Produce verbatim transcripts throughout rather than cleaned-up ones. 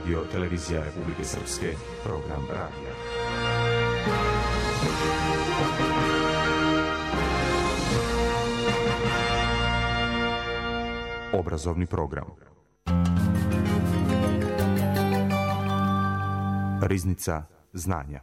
Radio Televizija Republike Srpske, program radija. Obrazovni program. Riznica znanja.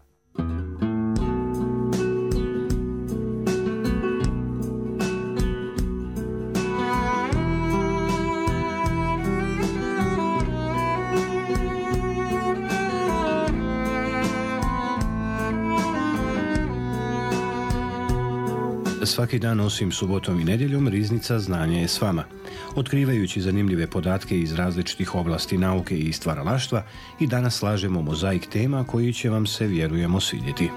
Svaki dan osim subotom i nedjeljom Riznica znanja je s vama, otkrivajući zanimljive podatke iz različitih oblasti nauke i stvaralaštva, i danas slažemo mozaik tema koji će vam se, vjerujemo, svidjeti.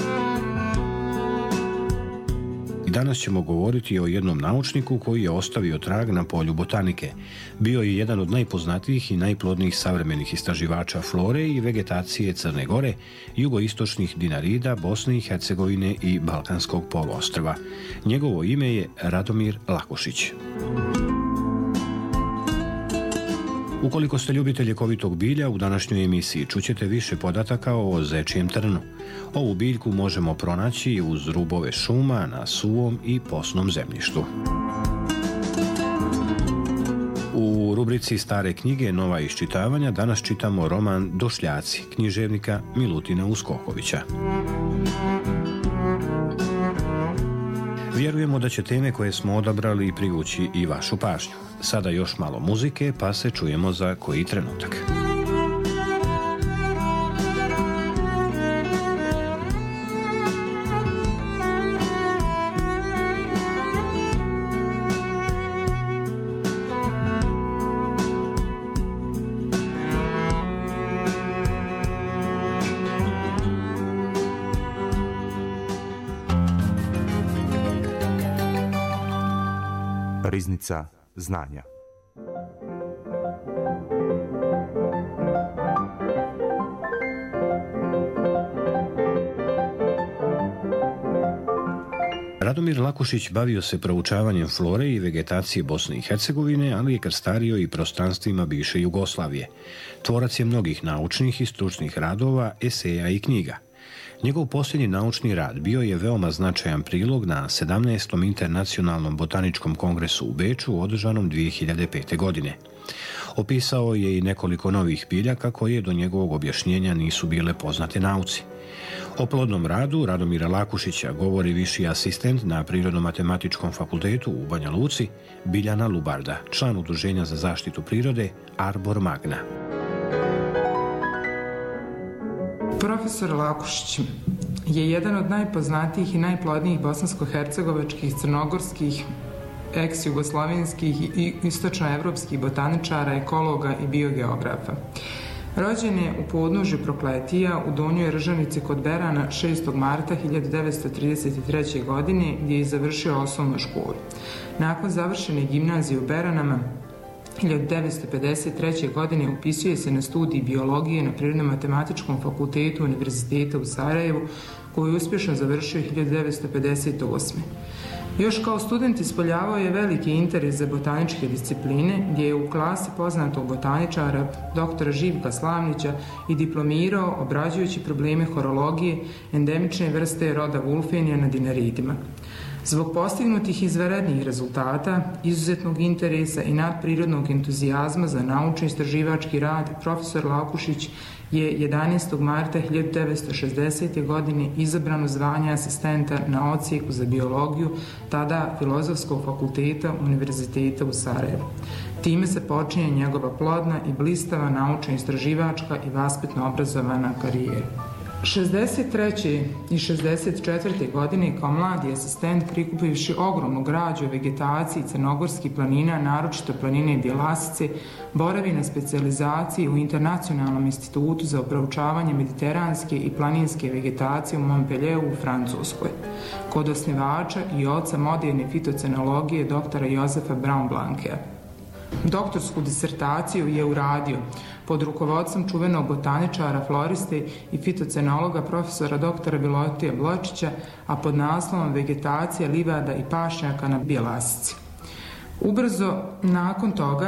I danas ćemo govoriti o jednom naučniku koji je ostavio trag na polju botanike. Bio je jedan od najpoznatijih i najplodnijih savremenih istraživača flore i vegetacije Crne Gore, jugoistočnih Dinarida, Bosne i Hercegovine i Balkanskog poluostrva. Njegovo ime je Radomir Lakušić. Ukoliko ste ljubitelj ljekovitog bilja, u današnjoj emisiji čućete više podataka o zečijem trnu. Ovu biljku možemo pronaći uz rubove šuma, na suvom i posnom zemljištu. U rubrici Stare knjige, nova iščitavanja, danas čitamo roman Došljaci književnika Milutina Uskokovića. Vjerujemo da će teme koje smo odabrali privući i vašu pažnju. Sada još malo muzike, pa se čujemo za koji trenutak. Riznica znanja. Radomir Lakušić bavio se proučavanjem flore i vegetacije Bosne i Hercegovine, ali je krstario i prostranstvima bivše Jugoslavije. Tvorac je mnogih naučnih i stručnih radova, eseja i knjiga. Njegov posljednji naučni rad bio je veoma značajan prilog na sedamnaestom internacionalnom botaničkom kongresu u Beču, održanom dvije hiljade pete. godine. Opisao je i nekoliko novih biljaka koje do njegovog objašnjenja nisu bile poznate nauci. O plodnom radu Radomira Lakušića govori viši asistent na Prirodno-matematičkom fakultetu u Banja Luci, Biljana Lubarda, član Udruženja za zaštitu prirode Arbor Magna. Profesor Lakušić je jedan od najpoznatijih i najplodnijih bosansko-hercegovačkih, crnogorskih, ex-jugoslovenskih i istočnoevropskih botaničara, ekologa i biogeografa. Rođen je u podnožju Prokletija u Donjoj Ržanici kod Berana šestog marta hiljadu devetsto trideset treće. godine, gdje je završio osnovnu školu. Nakon završene gimnazije u Beranama hiljadu devetsto pedeset treće. godine upisuje se na studij biologije na Prirodno-matematičkom fakultetu Univerziteta u Sarajevu, koju je uspješno završio hiljadu devetsto pedeset osme. Još kao student ispoljavao je veliki interes za botaničke discipline, gdje je u klasi poznatog botaničara doktora Živka Slavnića i diplomirao obrađujući probleme horologije endemične vrste roda Vulfenija na Dinaridima. Zbog postignutih izvanrednih rezultata, izuzetnog interesa i nadprirodnog entuzijazma za naučno-istraživački rad, profesor Lakušić je jedanaestog marta hiljadu devetsto šezdesete. godine izabran u zvanje asistenta na odsjeku za biologiju, tada Filozofskog fakulteta Univerziteta u Sarajevu. Time se počinje njegova plodna i blistava naučno-istraživačka i vaspitno-obrazovana karijera. šezdeset treće. i šezdeset četvrte. godine kao mladi asistent, prikupivši ogromnu građu o vegetaciji crnogorskih planina, naročito planine Bjelasice, boravi na specijalizaciji u Internacionalnom institutu za proučavanje mediteranske i planinske vegetacije u Montpellieru u Francuskoj, kod osnivača i oca moderne fitocenologije doktora Jozefa Braun-Blankea. Doktorsku disertaciju je uradio pod rukovodstvom čuvenog botaničara, floriste i fitocenologa profesora doktora Bilotija Bločića, a pod naslovom Vegetacija livada i pašnjaka na Bjelasici. Ubrzo nakon toga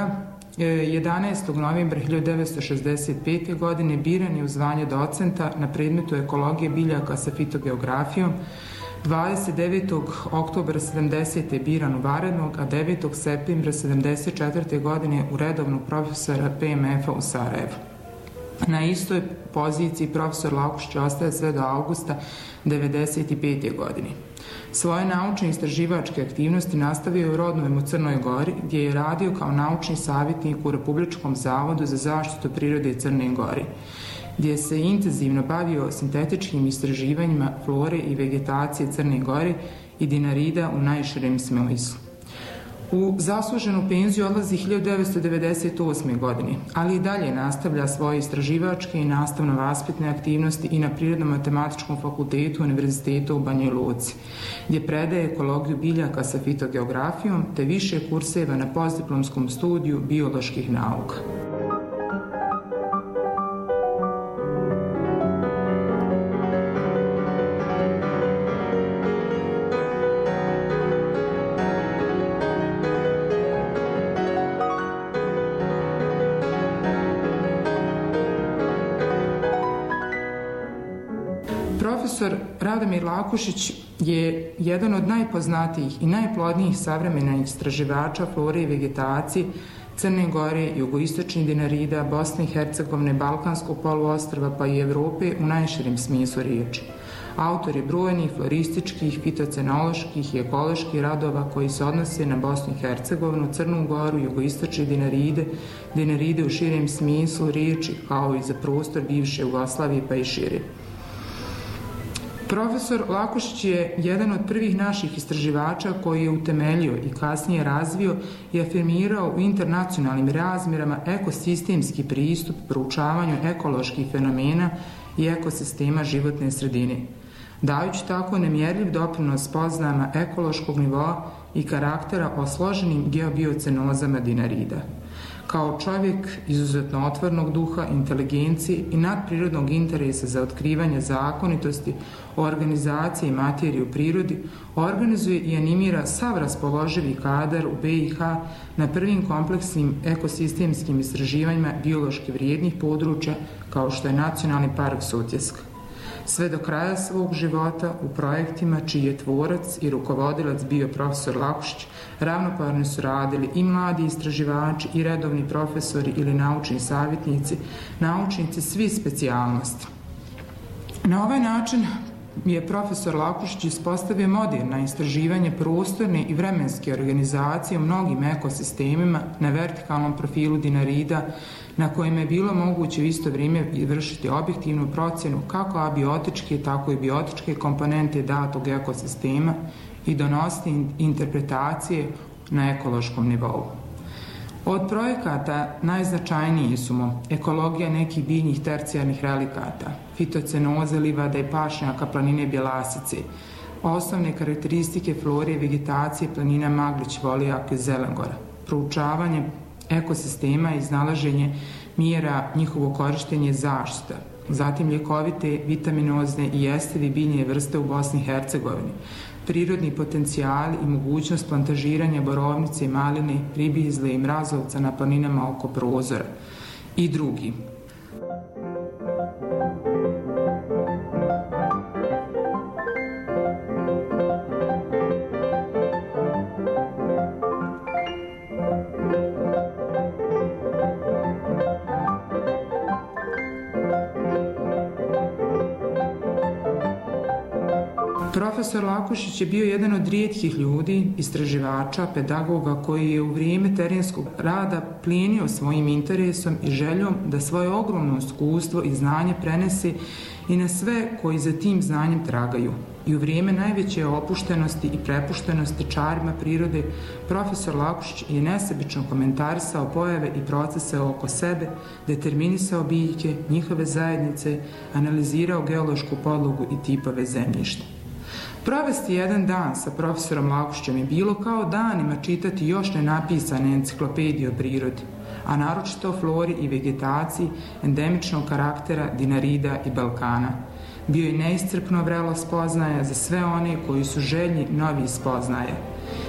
jedanaestog novembra hiljadu devetsto šezdeset pete. godine biran je u zvanje docenta na predmetu ekologije biljaka sa fitogeografijom. dvadeset devetog oktobra sedamdesete. biran u vanrednog, a devetog septembra sedamdeset četvrte. godine u redovnog profesora P M F-a u Sarajevu. Na istoj poziciji profesor Lakušić ostaje sve do avgusta devedeset pete. godine. Svoje naučne istraživačke aktivnosti nastavio je u rodnom u Crnoj Gori, gdje je radio kao naučni savjetnik u Republičkom zavodu za zaštitu prirode Crne Gore, gdje se intenzivno bavio sintetičkim istraživanjima flore i vegetacije Crne Gore i Dinarida u najširem smislu. U zasluženu penziju odlazi hiljadu devetsto devedeset osme. godine, ali i dalje nastavlja svoje istraživačke i nastavno-vaspitne aktivnosti i na Prirodno-matematičkom fakultetu Univerziteta u Banja Luci, gdje predaje ekologiju biljaka sa fitogeografijom te više kurseva na postdiplomskom studiju bioloških nauka. Profesor Radomir Lakušić je jedan od najpoznatijih i najplodnijih savremenih istraživača flore i vegetacije Crne Gore, jugoistočnih Dinarida, Bosne i Hercegovine, Balkanskog poluostrva pa i Evrope u najširem smislu riječi. Autor je brojnih florističkih, fitocenoloških i ekoloških radova koji se odnose na Bosnu i Hercegovinu, Crnu Goru, jugoistočne Dinaride, Dinaride u širem smislu riječi, kao i za prostor bivše Jugoslavije pa i šire. Profesor Lakušić je jedan od prvih naših istraživača koji je utemeljio i kasnije razvio i afirmirao u internacionalnim razmjerama ekosistemski pristup proučavanju ekoloških fenomena i ekosistema životne sredine, dajući tako nemjerljiv doprinos spoznajama ekološkog nivoa i karaktera o složenim geobiocenozama Dinarida. Kao čovjek izuzetno otvornog duha, inteligencije i nadprirodnog interesa za otkrivanje zakonitosti o organizaciji i materiji u prirodi, organizuje i animira sav raspoloživi kadar u B i H na prvim kompleksnim ekosistemskim istraživanjima biološki vrijednih područja kao što je Nacionalni park Sutjeska. Sve do kraja svog života u projektima čiji je tvorac i rukovodilac bio profesor Lakušić ravnopravno su radili i mladi istraživači i redovni profesori ili naučni savjetnici, naučnici svih specijalnosti. Na ovaj način je profesor Lakušić ispostavio moderna istraživanje prostorne i vremenske organizacije u mnogim ekosistemima na vertikalnom profilu Dinarida, na kojima je bilo moguće u isto vrijeme vršiti objektivnu procjenu kako abiotičke, tako i biotičke komponente datog ekosistema i donositi interpretacije na ekološkom nivou. Od projekata najznačajniji su mu ekologija nekih biljnih tercijarnih relikata, fitocenoze livada i pašnjaka planine Bjelasice, osnovne karakteristike flore i vegetacije planina Maglić, Volijak i Zelengora, proučavanje ekosistema i iznalaženje mjera njihovo korištenje i zaštita, zatim ljekovite, vitaminozne i jestivi biljne vrste u Bosni i Hercegovini, prirodni potencijali i mogućnost plantažiranja borovnice, maline, ribizle i mrazovca na planinama oko Prozora i drugi. Profesor Lakušić je bio jedan od rijetkih ljudi, istraživača, pedagoga koji je u vrijeme terenskog rada plijenio svojim interesom i željom da svoje ogromno iskustvo i znanje prenese i na sve koji za tim znanjem tragaju. I u vrijeme najveće opuštenosti i prepuštenosti čarima prirode, profesor Lakušić je nesebično komentarisao pojave i procese oko sebe, determinisao biljke, njihove zajednice, analizirao geološku podlogu i tipove zemljišta. Provesti jedan dan sa profesorom Lakušićem je bilo kao danima čitati još nenapisane enciklopedije o prirodi, a naročito o flori i vegetaciji endemičnog karaktera Dinarida i Balkana. Bio je neiscrpno vrelo spoznaja za sve one koji su željni novih spoznaja.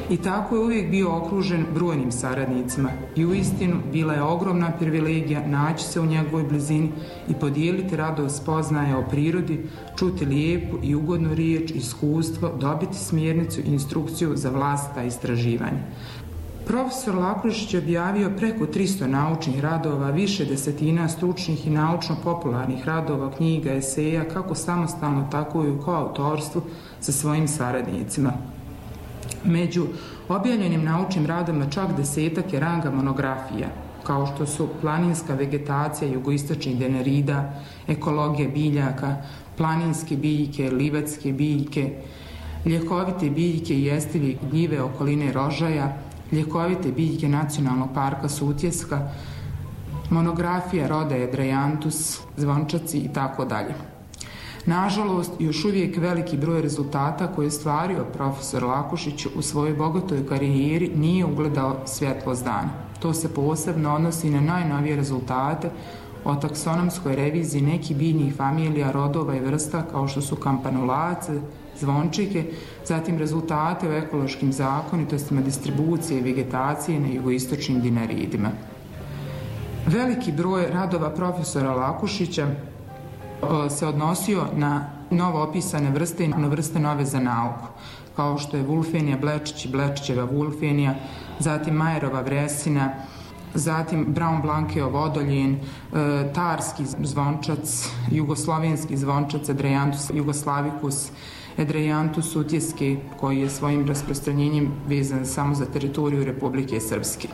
I tako je uvijek bio okružen brojnim saradnicima i uistinu bila je ogromna privilegija naći se u njegovoj blizini i podijeliti radost spoznaje o prirodi, čuti lijepu i ugodnu riječ, iskustvo, dobiti smjernicu i instrukciju za vlastita istraživanja. Profesor Lakušić je objavio preko tristo naučnih radova, više desetina stručnih i naučno-popularnih radova, knjiga, eseja, kako samostalno, tako i u koautorstvu sa svojim saradnicima. Među objavljenim naučnim radovima čak desetak je ranga monografija, kao što su planinska vegetacija jugoistočnih Dinarida, ekologija biljaka, planinske biljke, livatske biljke, ljekovite biljke i jestivi gljive okoline Rožaja, ljekovite biljke Nacionalnog parka Sutjeska, monografija roda Edrejantus, zvončaci i tako dalje. Nažalost, još uvijek veliki broj rezultata koje je stvario profesor Lakušić u svojoj bogatoj karijeri nije ugledao svjetlost dana. To se posebno odnosi na najnovije rezultate o taksonomskoj reviziji nekih biljnih familija, rodova i vrsta kao što su kampanulace, zvončike, zatim rezultate o ekološkim zakonitostima distribucije i vegetacije na jugoistočnim Dinaridima. Veliki broj radova profesora Lakušića se odnosio na novo opisane vrste i na vrste nove za nauku, kao što je Vulfenija Blečić i Blečićeva Vulfenija, zatim Majerova Vresina, zatim Brown Blankeo vodoljen, tarski zvončac, jugoslovenski zvončac, Edrejantus jugoslavicus, Edrejantus Sutjeski, koji je svojim rasprostranjenjem vezan samo za teritoriju Republike Srpske.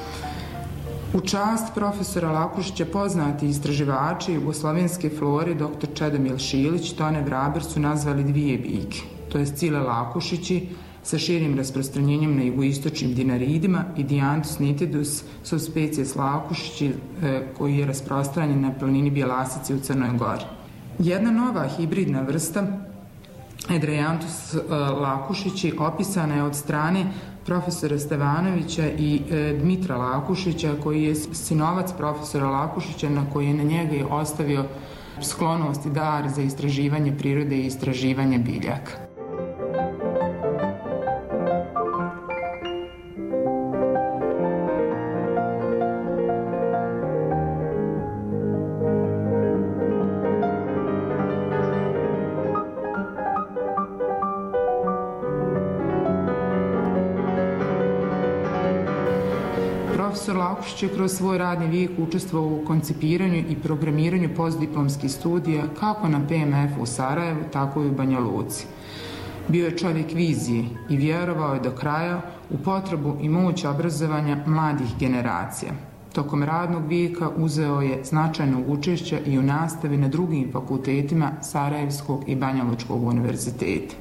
U čast profesora Lakušića poznati istraživači jugoslovenske flore dr Čedomil Šilić, Tone Vraber su nazvali dvije biljke, to je Cile Lakušići sa širim rasprostranjenjem na jugoistočnim Dinaridima i Dianthus nitidus subspecies Lakušići koji je rasprostranjen na planini Bjelasici u Crnoj Gori. Jedna nova hibridna vrsta Edrejantus Lakušići opisana je od strane profesora Stevanovića i e, Dmitra Lakušića, koji je sinovac profesora Lakušića, na koji je na njega je ostavio sklonost i dar za istraživanje prirode i istraživanje biljaka. Profesor Lakušić je kroz svoj radni vijek učestvovao u koncipiranju i programiranju postdiplomskih studija kako na P M F u Sarajevu, tako i u Banja Luci. Bio je čovjek vizije i vjerovao je do kraja u potrebu i moć obrazovanja mladih generacija. Tokom radnog vijeka uzeo je značajno učešće i u nastavi na drugim fakultetima Sarajevskog i Banja Lučkog univerziteta.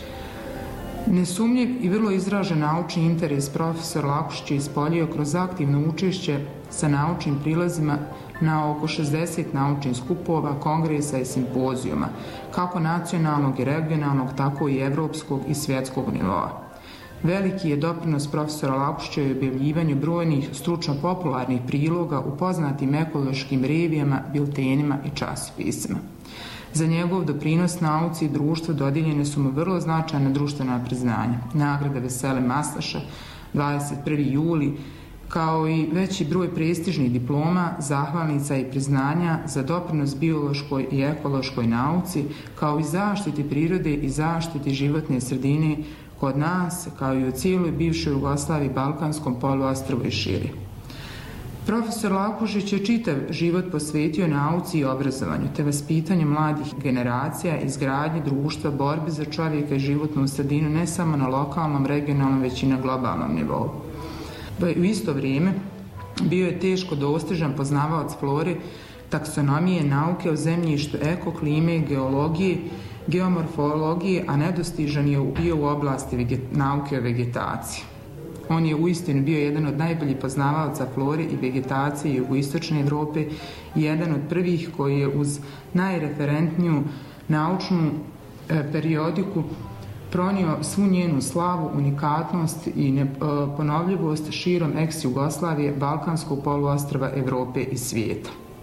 Nesumnjiv i vrlo izražen naučni interes profesor Lakušić je ispoljio kroz aktivno učešće sa naučnim prilazima na oko šezdeset naučnih skupova, kongresa i simpozijuma, kako nacionalnog i regionalnog, tako i evropskog i svjetskog nivoa. Veliki je doprinos profesora Lakušića u objavljivanju brojnih stručno-popularnih priloga u poznatim ekološkim revijama, biltenima i časopisima. Za njegov doprinos nauci i društvu dodijeljene su mu vrlo značajna društvena priznanja, nagrada Vesele Maslaša, dvadeset prvi juli, kao i veći broj prestižnih diploma, zahvalnica i priznanja za doprinos biološkoj i ekološkoj nauci, kao i zaštiti prirode i zaštiti životne sredine kod nas, kao i u cijeloj bivšoj Jugoslaviji, Balkanskom poluostrvu i šire. Profesor Lakušić je čitav život posvetio nauci i obrazovanju, te vaspitanju mladih generacija, izgradnji društva, borbi za čovjeka i životnu sredinu ne samo na lokalnom, regionalnom, već i na globalnom nivou. U isto vrijeme bio je teško dostižan poznavalac flore, taksonomije, nauke o zemljištu, ekoklime, geologije, geomorfologije, a nedostižan je bio u oblasti nauke o vegetaciji. On je uistinu bio jedan od najboljih poznavalaca flore i vegetacije jugoistočne Evrope i jedan od prvih koji je uz najreferentniju naučnu e, periodiku pronio svu njenu slavu, unikatnost i neponovljivost širom ex-Jugoslavije, Balkanskog poluostrva, Evrope i svijeta.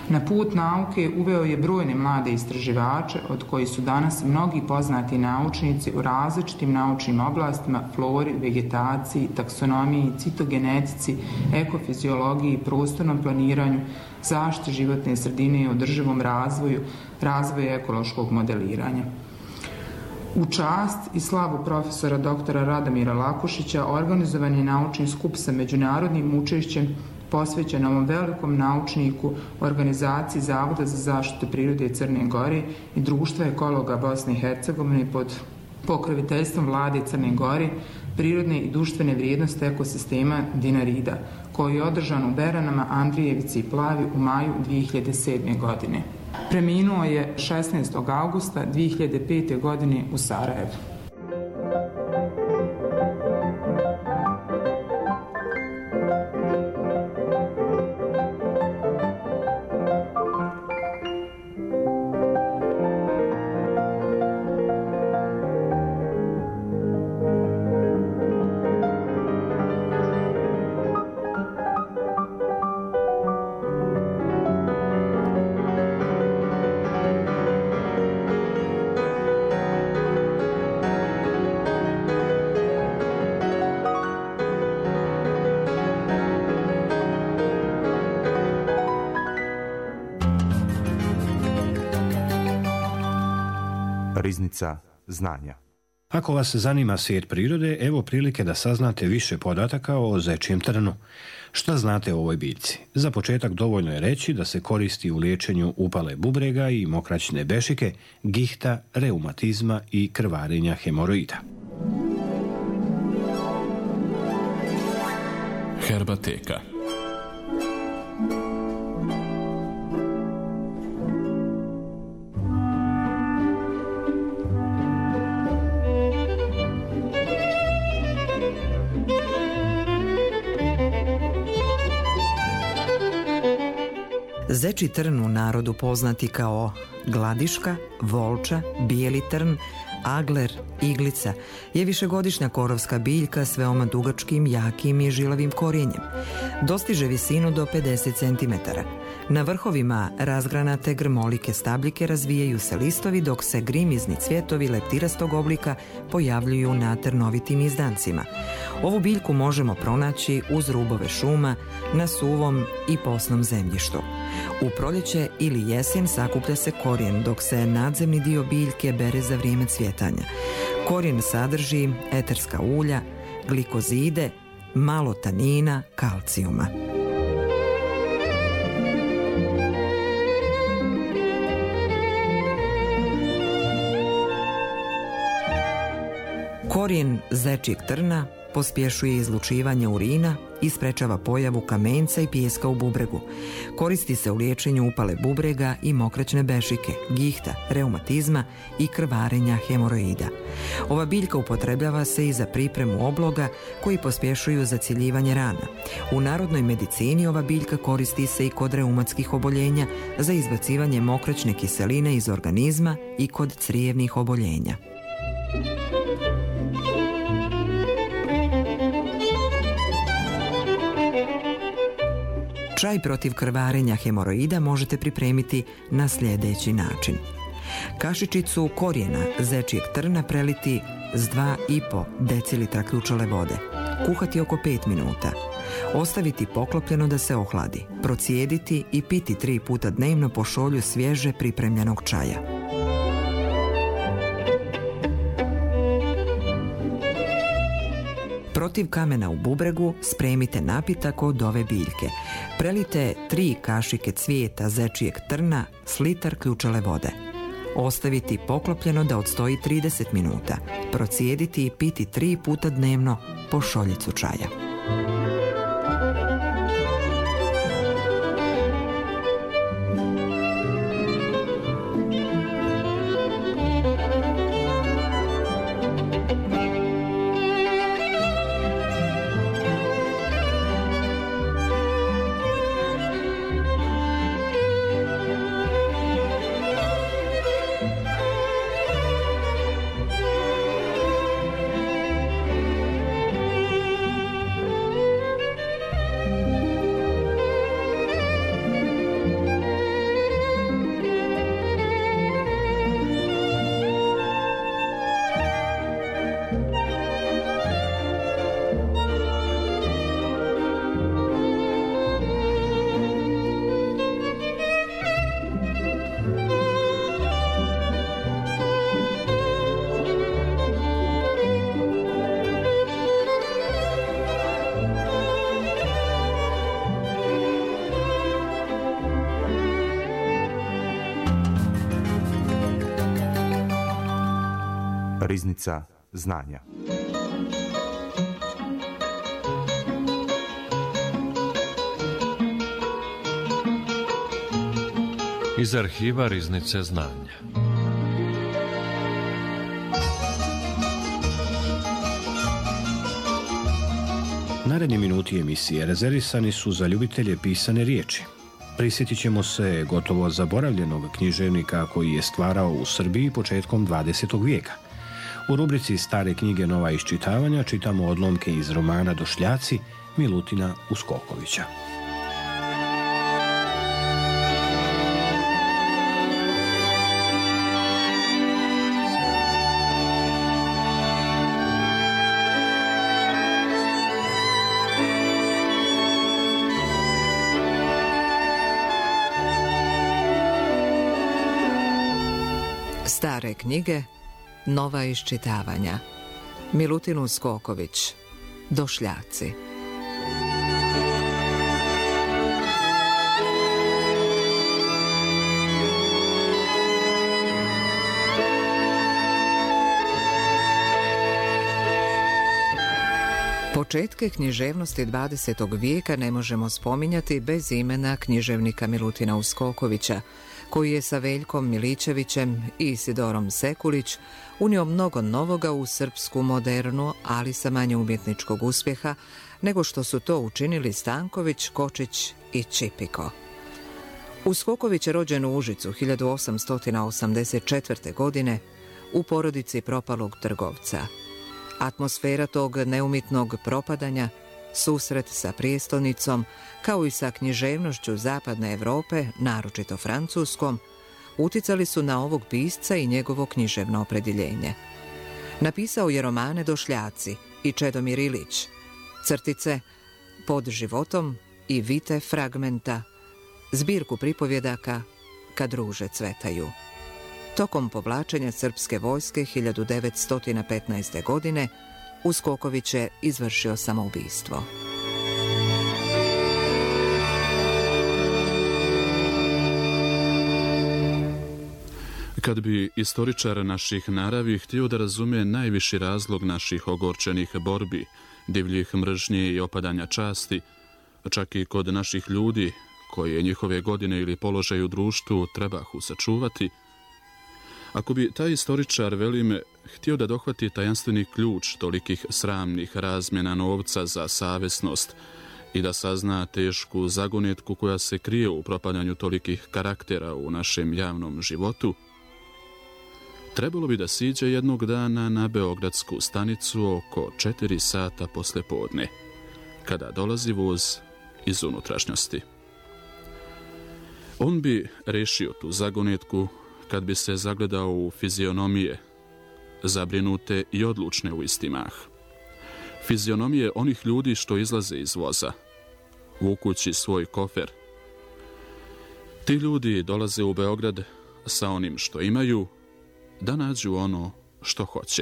Na put nauke uveo je brojne mlade istraživače, od kojih su danas mnogi poznati naučnici u različitim naučnim oblastima, flori, vegetaciji, taksonomiji, citogenetici, ekofiziologiji, prostornom planiranju, zaštiti životne sredine i održivom razvoju, razvoju ekološkog modeliranja. U čast i slavu profesora doktora Radomira Lakušića organizovan je naučni skup sa međunarodnim učešćem posvećen ovom velikom naučniku, organizaciji Zavoda za zaštitu prirode Crne Gore i Društva ekologa Bosne i Hercegovine pod pokroviteljstvom vlade Crne Gore, prirodne i društvene vrijednosti ekosistema Dinarida, koji je održan u Beranama, Andrijevici i Plavi u maju dvije hiljade sedme. godine. Preminuo je šesnaestog avgusta dvije hiljade pete. godine u Sarajevu. Riznica znanja. Ako vas zanima svijet prirode, evo prilike da saznate više podataka o zečijem trnu. Šta znate o ovoj biljci? Za početak dovoljno je reći da se koristi u liječenju upale bubrega i mokraćne bešike, gihta, reumatizma i krvarenja hemoroida. Herbateka. Zečji trn u narodu poznati kao gladiška, volča, bijeli trn, agler, iglica je višegodišnja korovska biljka s veoma dugačkim, jakim i žilavim korijenjem. Dostiže visinu do pedeset centimetara. Na vrhovima razgranate grmolike stabljike razvijaju se listovi, dok se grimizni cvjetovi leptirastog oblika pojavljuju na trnovitim izdancima. Ovu biljku možemo pronaći uz rubove šuma, na suvom i posnom zemljištu. U proljeće ili jesen sakuplja se korijen, dok se nadzemni dio biljke bere za vrijeme cvjetanja. Korijen sadrži eterska ulja, glikozide, malo tanina, kalcijuma. Korijen zečjeg trna pospješuje izlučivanje urina i sprečava pojavu kamenca i pijeska u bubregu. Koristi se u liječenju upale bubrega i mokraćne bešike, gihta, reumatizma i krvarenja hemoroida. Ova biljka upotrebljava se i za pripremu obloga koji pospješuju zacijeljivanje rana. U narodnoj medicini ova biljka koristi se i kod reumatskih oboljenja, za izbacivanje mokraćne kiseline iz organizma i kod crijevnih oboljenja. Čaj protiv krvarenja hemoroida možete pripremiti na sljedeći način. Kašičicu korijena zečjeg trna preliti s dva i po decilitra ključale vode. Kuhati oko pet minuta. Ostaviti poklopljeno da se ohladi. Procijediti i piti tri puta dnevno po šolju svježe pripremljenog čaja. Protiv kamena u bubregu spremite napitak od ove biljke. Prelite tri kašike cvijeta zečijeg trna s litar ključale vode. Ostaviti poklopljeno da odstoji trideset minuta. Procijediti i piti tri puta dnevno po šoljicu čaja. Riznica znanja. Iz arhiva Riznice znanja. Naredni minuti emisije rezervisani su za ljubitelje pisane riječi. Prisjetit ćemo se gotovo zaboravljenog književnika koji je stvarao u Srbiji početkom dvadesetog vijeka. U rubrici Stare knjige nova iščitavanja čitamo odlomke iz romana Došljaci Milutina Uskokovića. Stare knjige, nova iščitavanja. Milutin Uskoković, Došljaci. Početke književnosti dvadesetog vijeka ne možemo spominjati bez imena književnika Milutina Uskokovića, koji je sa Veljkom Milićevićem i Isidorom Sekulić unio mnogo novoga u srpsku modernu, ali sa manje umjetničkog uspjeha nego što su to učinili Stanković, Kočić i Čipiko. Uskoković je rođen u Užicu hiljadu osamsto osamdeset četvrte. godine u porodici propalog trgovca. Atmosfera tog neumitnog propadanja, susret sa prijestolnicom, kao i sa književnošću zapadne Europe, naročito francuskom, uticali su na ovog pisca i njegovo književno opredjeljenje. Napisao je romane Došljaci i Čedomir Ilić, crtice Pod životom i Vite fragmenta, zbirku pripovjedaka Kad ruže cvetaju. Tokom povlačenja srpske vojske hiljadu devetsto petnaeste. godine Uskoković je izvršio samoubistvo. Kad bi istoričar naših naravi htio da razume najviši razlog naših ogorčenih borbi, divljih mržnje i opadanja časti, čak i kod naših ljudi, koje njihove godine ili položaj u društvu trebahu sačuvati, ako bi taj istoričar, velim, htio da dohvati tajanstveni ključ tolikih sramnih razmjena novca za savjesnost i da sazna tešku zagonetku koja se krije u propadanju tolikih karaktera u našem javnom životu, trebalo bi da siđe jednog dana na beogradsku stanicu oko četiri sata posle podne, kada dolazi voz iz unutrašnjosti. On bi rešio tu zagonetku kad bi se zagledao u fizionomije, zabrinute i odlučne u isti mah. Fizionomije onih ljudi što izlaze iz voza, vukući svoj kofer. Ti ljudi dolaze u Beograd sa onim što imaju, da nađu ono što hoće.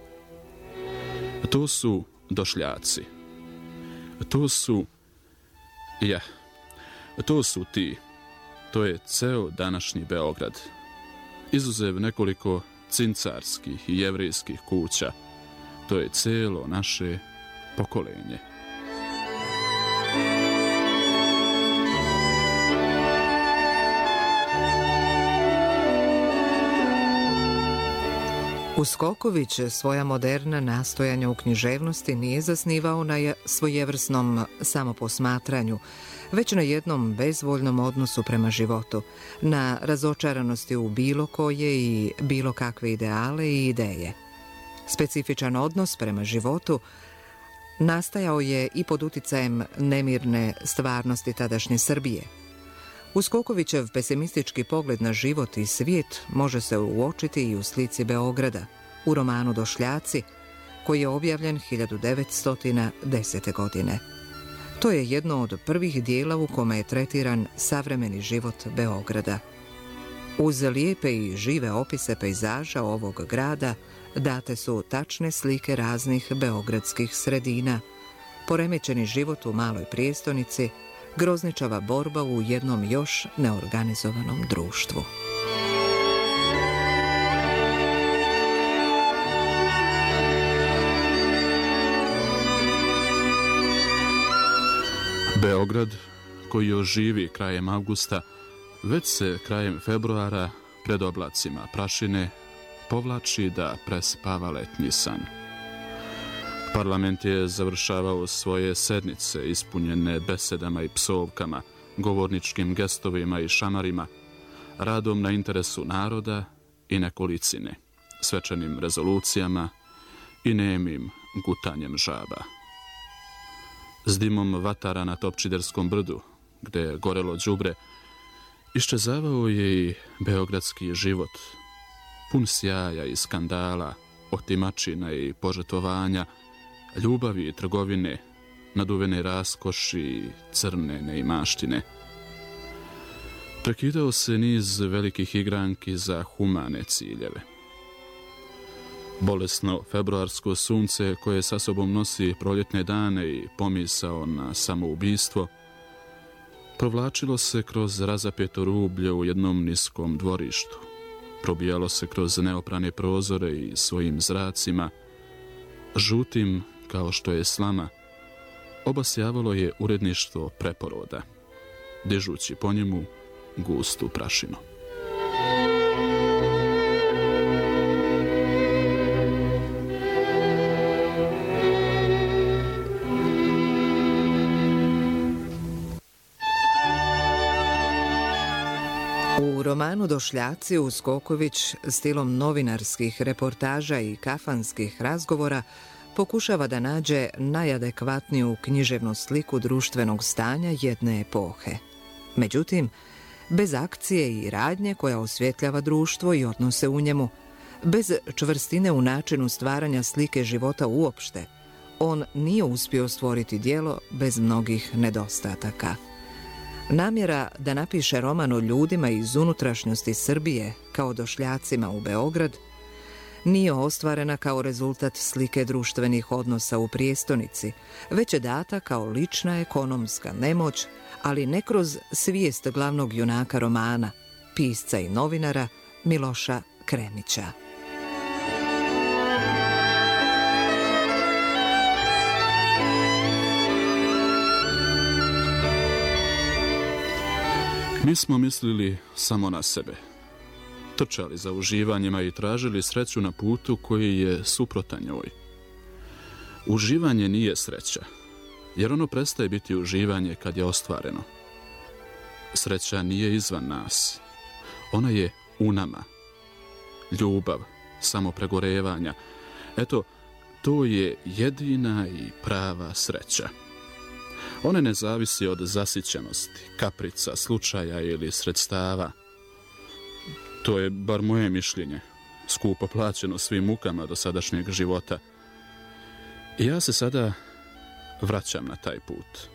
To su došljaci. To su, ja, to su ti. To je ceo današnji Beograd. Izuzev nekoliko cincarskih i jevrejskih kuća, to je celo naše pokolenje. Uskoković svoja moderna nastojanja u književnosti nije zasnivao na svojevrsnom samoposmatranju, već na jednom bezvoljnom odnosu prema životu, na razočaranosti u bilo koje i bilo kakve ideale i ideje. Specifičan odnos prema životu nastajao je i pod uticajem nemirne stvarnosti tadašnje Srbije. Uskokovićev pesimistički pogled na život i svijet može se uočiti i u slici Beograda, u romanu Došljaci, koji je objavljen hiljadu devetsto desete. godine. To je jedno od prvih dijela u kome je tretiran savremeni život Beograda. Uz lijepe i žive opise pejzaža ovog grada date su tačne slike raznih beogradskih sredina, poremećeni život u maloj prijestolnici, grozničava borba u jednom još neorganizovanom društvu. Beograd, koji oživi krajem avgusta, već se krajem februara pred oblacima prašine povlači da prespava letnji san. Parlament je završavao svoje sednice ispunjene besedama i psovkama, govorničkim gestovima i šamarima, radom na interesu naroda i nekolicine, svečanim rezolucijama i nemim gutanjem žaba. S dimom vatara na Topčiderskom brdu, gde je gorelo đubre, iščezavao je i beogradski život, pun sjaja i skandala, otimačina i požetovanja, ljubavi i trgovine, naduvene raskoši i crne neimaštine. Prekidao se niz velikih igranki za humane ciljeve. Bolesno februarsko sunce koje sa sobom nosi proljetne dane i pomisao na samoubistvo, provlačilo se kroz razapeto rublje u jednom niskom dvorištu, probijalo se kroz neoprane prozore i svojim zracima, žutim kao što je slama, obasjavalo je uredništvo Preporoda, dižući po njemu gustu prašinu. U romanu Došljaci Uskoković stilom novinarskih reportaža i kafanskih razgovora pokušava da nađe najadekvatniju književnu sliku društvenog stanja jedne epohe. Međutim, bez akcije i radnje koja osvjetljava društvo i odnose u njemu, bez čvrstine u načinu stvaranja slike života uopšte, on nije uspio stvoriti djelo bez mnogih nedostataka. Namjera da napiše roman o ljudima iz unutrašnjosti Srbije kao došljacima u Beograd nije ostvarena kao rezultat slike društvenih odnosa u prijestonici, već je data kao lična ekonomska nemoć, ali ne kroz svijest glavnog junaka romana, pisca i novinara Miloša Kremića. Mi smo mislili samo na sebe. Trčali za uživanjima i tražili sreću na putu koji je suprotan njoj. Uživanje nije sreća, jer ono prestaje biti uživanje kad je ostvareno. Sreća nije izvan nas. Ona je u nama. Ljubav, samopregorevanja. Eto, to je jedina i prava sreća. Ona ne zavisi od zasićenosti, kaprica, slučaja ili sredstava. To je bar moje mišljenje, skupo plaćeno svim mukama dosadašnjeg života. I ja se sada vraćam na taj put.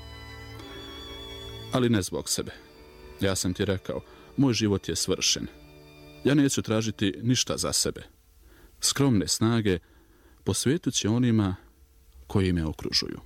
Ali ne zbog sebe. Ja sam ti rekao, moj život je svršen. Ja neću tražiti ništa za sebe. Skromne snage posvetit ću onima koji me okružuju.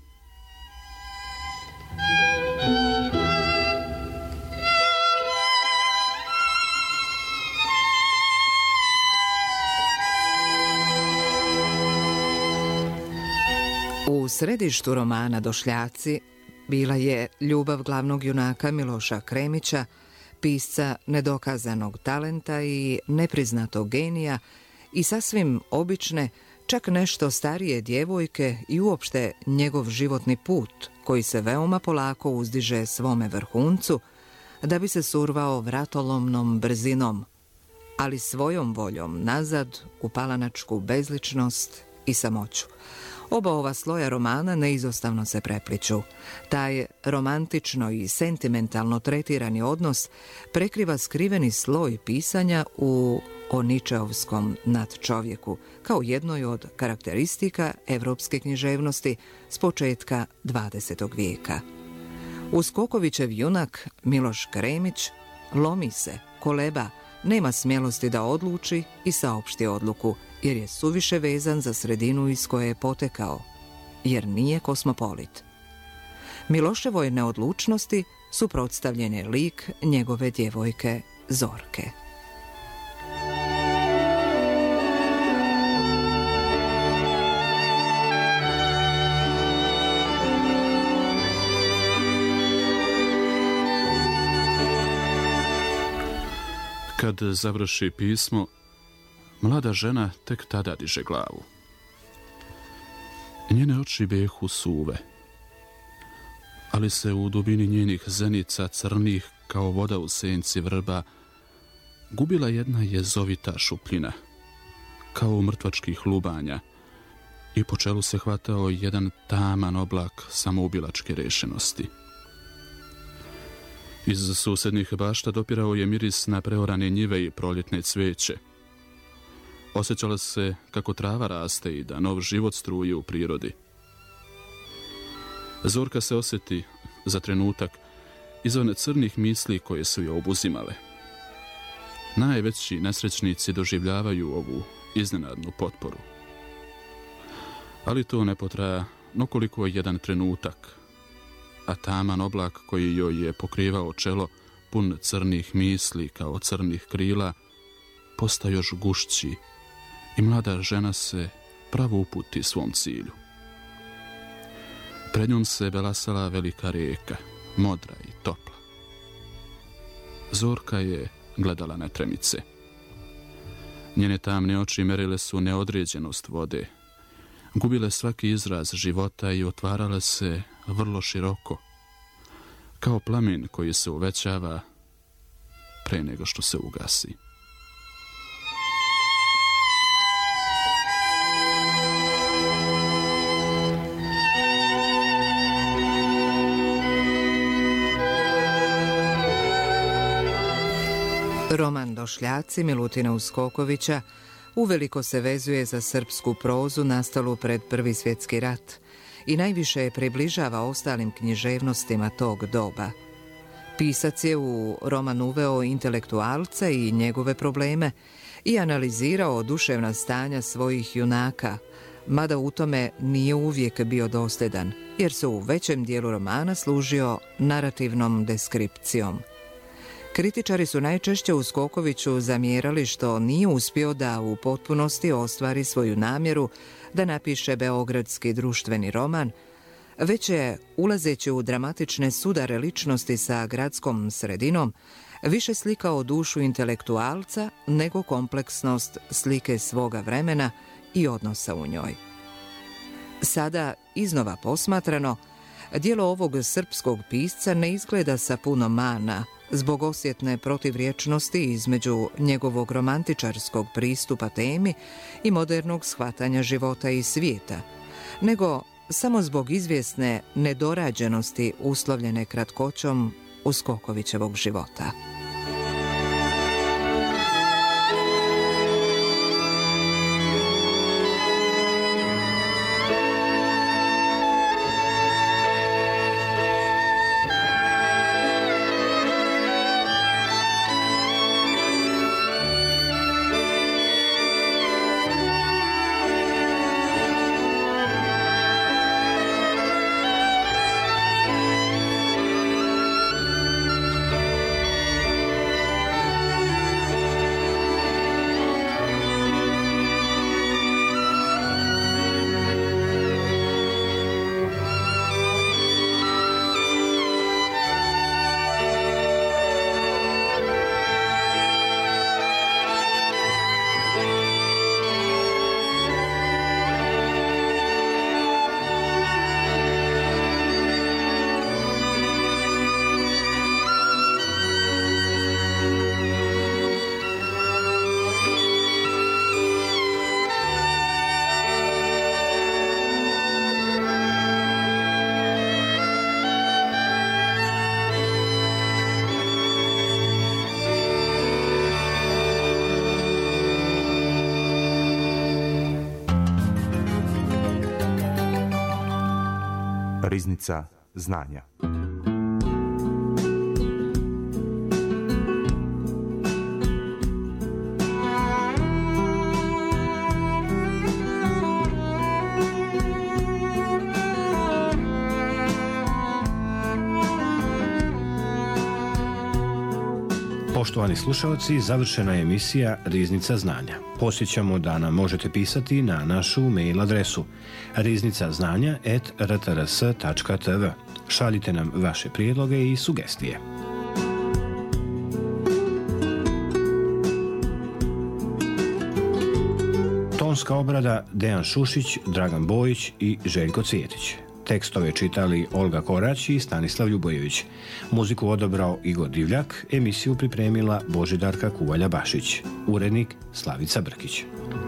U središtu romana Došljaci bila je ljubav glavnog junaka Miloša Kremića, pisca nedokazanog talenta i nepriznatog genija i sasvim obične, čak nešto starije djevojke i uopšte njegov životni put koji se veoma polako uzdiže svome vrhuncu da bi se survao vratolomnom brzinom, ali svojom voljom nazad u palanačku bezličnost i samoću. Oba ova sloja romana neizostavno se prepliću. Taj romantično i sentimentalno tretirani odnos prekriva skriveni sloj pisanja u o Ničeovskom nadčovjeku, kao jednoj od karakteristika evropske književnosti s početka dvadesetog vijeka. Uskokovićev junak Miloš Kremić lomi se, koleba, nema smjelosti da odluči i saopšti odluku, jer je suviše vezan za sredinu iz koje je potekao, jer nije kosmopolit. Miloševoj neodlučnosti suprotstavljen je lik njegove djevojke Zorke. Kad završi pismo, mlada žena tek tada diže glavu. Njene oči behu suve, ali se u dubini njenih zenica crnih kao voda u senci vrba gubila jedna jezovita šupljina, kao u mrtvačkih lubanja, i po čelu se hvatao jedan taman oblak samoubilačke rešenosti. Iz susednih bašta dopirao je miris na preorane njive i proljetne cveće. Osjećala se kako trava raste i da nov život struje u prirodi. Zorka se osjeti za trenutak izvan crnih misli koje su je obuzimale. Najveći nesrećnici doživljavaju ovu iznenadnu potporu. Ali to ne potraja nokoliko jedan trenutak, a taman oblak koji joj je pokrivao čelo, pun crnih misli kao crnih krila, posta još gušći i mlada žena se pravo uputi svom cilju. Pred njom se belasala velika rijeka, modra i topla. Zorka je gledala netremice. Njene tamne oči merile su neodređenost vode, gubile svaki izraz života i otvarale se vrlo široko, kao plamen koji se uvećava pre nego što se ugasi. Roman Došljaci Milutina Uskokovića uveliko se vezuje za srpsku prozu nastalu pred Prvi svjetski rat i najviše je približava ostalim književnostima tog doba. Pisac je u roman uveo intelektualca i njegove probleme i analizirao duševna stanja svojih junaka, mada u tome nije uvijek bio dosljedan, jer se u većem dijelu romana služio narativnom deskripcijom. Kritičari su najčešće Uskokoviću zamjerali što nije uspio da u potpunosti ostvari svoju namjeru da napiše beogradski društveni roman, već je, ulazeći u dramatične sudare ličnosti sa gradskom sredinom, više slikao dušu intelektualca nego kompleksnost slike svoga vremena i odnosa u njoj. Sada, iznova posmatrano, djelo ovog srpskog pisca ne izgleda sa puno mana, zbog osjetne protivrječnosti između njegovog romantičarskog pristupa temi i modernog shvatanja života i svijeta, nego samo zbog izvjesne nedorađenosti uslovljene kratkoćom Uskokovićevog života. Riznica znanja. Poštovani slušalci, završena je emisija Riznica znanja. Podsjećamo da nam možete pisati na našu mail adresu riznica znanja at r t r s tačka t v. Šaljite nam vaše prijedloge i sugestije. Tonska obrada Dejan Šušić, Dragan Bojić i Željko Cvjetić. Tekstove čitali Olga Korać i Stanislav Ljubojević. Muziku odabrao Igor Divljak, emisiju pripremila Božidarka Kuvalja-Bašić. Urednik Slavica Brkić.